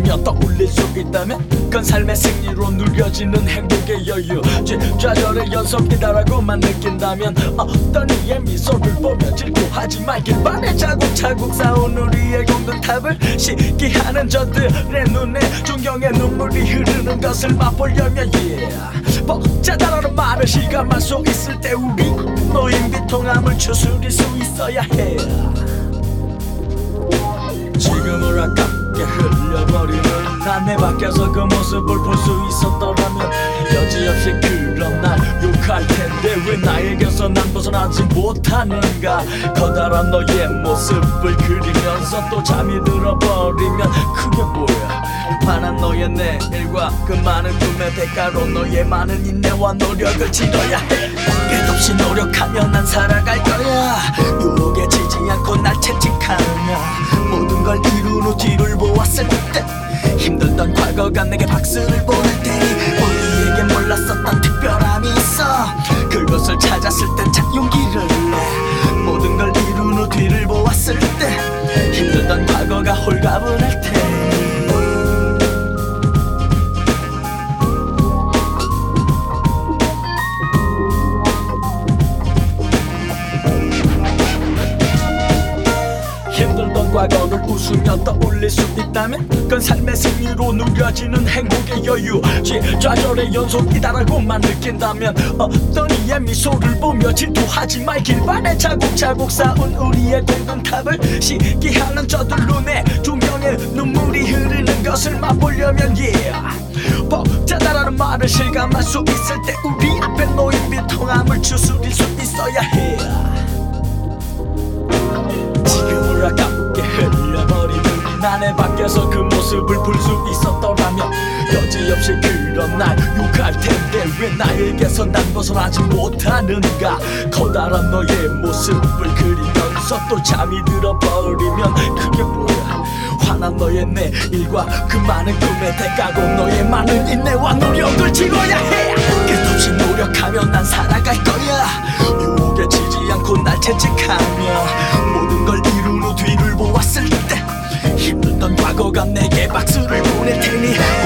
웃으며 떠올릴 수 있다면 그건 삶의 승리로 누려지는 행복의 여유. 좌절의 연속이다라고만 느낀다면 어떤 이의 미소를 보며 질투하지 말길 바래. 차곡차곡 쌓은 우리의 공든탑을 시기하는 저들의 눈에 존경의 눈물이 흐르는 것을 맛보려면 벅차다라는 말을 실감할 수 있을 때 우리 모임 비통함을 추스릴 수 있어야 해. 지금을 아깝게 흘려버리는 난 내 밖에서 그 모습을 볼 수 있었더라면 여지없이 그런 날 욕할 텐데 왜 나에게서 난 벗어나지 못하는가. 커다란 너의 모습을 그리면서 또 잠이 들어버리면 그게 뭐야. 환한 너의 내일과 그 많은 꿈의 대가로 너의 많은 인내와 노력을 치러야 해. 끝없이 노력하며 난 살아갈 거야. 유혹에 지지 않고 날 채찍하며 모든 걸 이룬 후 뒤를 보았을 때 힘들던 과거가 내게 박수를 보낼 테니 우리에게 몰랐었던 특별함이 있어. 그것을 찾았을 땐 참 용기를 내. 모든 걸 이룬 후 뒤를 보았을 때 힘들던 과거가 홀가분할 테니 힘들던 과거를 웃으며 떠올릴 수 있다면 그건 삶의 승리로 누려지는 행복의 여유. 좌절의 연속이다라고만 느낀다면 어떤 이의 미소를 보며 질투하지 말길 바래. 차곡차곡 쌓은 우리의 공든탑을 시기하는 저들 눈에 존경의 눈물이 흐르는 것을 맛보려면 벅차다라는 말을 실감할 수 있을 때 우리 앞에 놓인 비통함을 추스릴 수 있어야 해. 지금을 아깝게 흘려버리는 나의 밖에서 그 모습을 볼 수 있었더라면 여지없이 그런 날 욕할 텐데 왜 나에게서 난 벗어나지 못하는가. 커다란 너의 모습을 그리면서 또 잠이 들어버리면 그게 뭐야. 환한 너의 내일과 그 많은 꿈의 대가로 너의 많은 인내와 노력을 치러야 해. 끝없이 노력하며 난 살아갈 거야. 유혹에 지지 않고 날 채찍하며 모든 걸 이룬 후 뒤를 보았을 때 힘들던 과거가 내게 박수를 보낼 테니